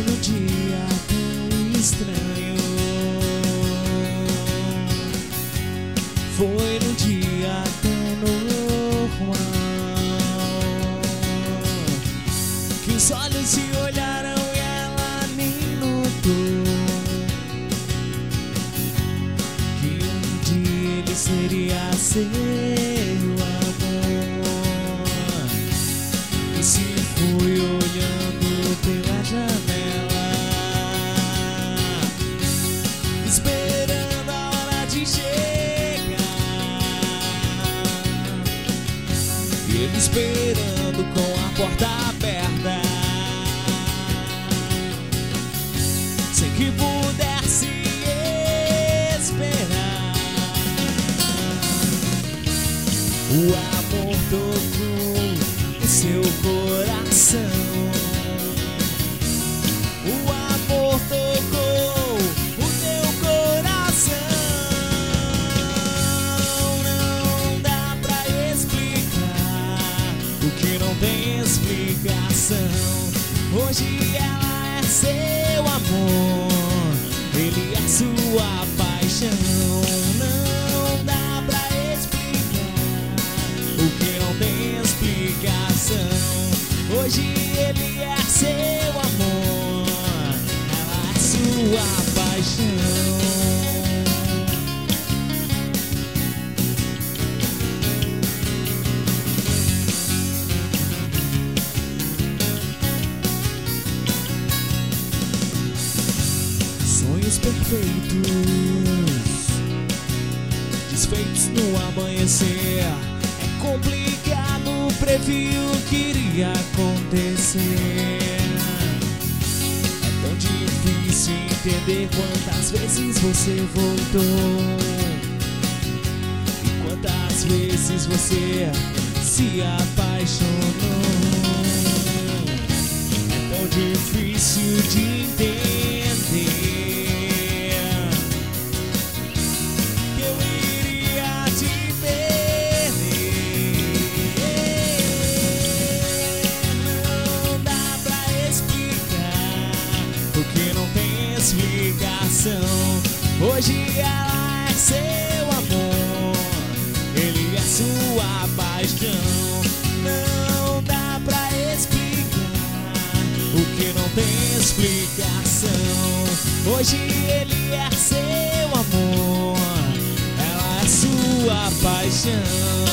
num dia tão estranho. Foi num dia tão normal que os olhos se olharam e ela nem notou que um dia ele seria seu amor. E se fui olhando pela janela, esperando a hora de chegar, e ele esperando com a porta aberta, sem que pudesse esperar. O amor tocou o seu coração. O amor tocou o teu coração. Não dá pra explicar o que não tem explicação. Hoje ela é seu amor, ele é sua paixão. Não dá pra explicar o que não tem explicação. Hoje ele é seu amor, ela é sua paixão. Sonhos perfeitos, desfeitos no amanhecer. É complicado prever o que iria acontecer. É tão difícil entender quantas vezes você voltou e quantas vezes você se apaixonou. É tão difícil de entender que eu iria te perder. Não dá pra explicar o que não tem explicação. Hoje ela é seu amor, ele é sua paixão. Não dá pra explicar o que não tem explicação. Hoje ele é seu amor, ela é sua paixão.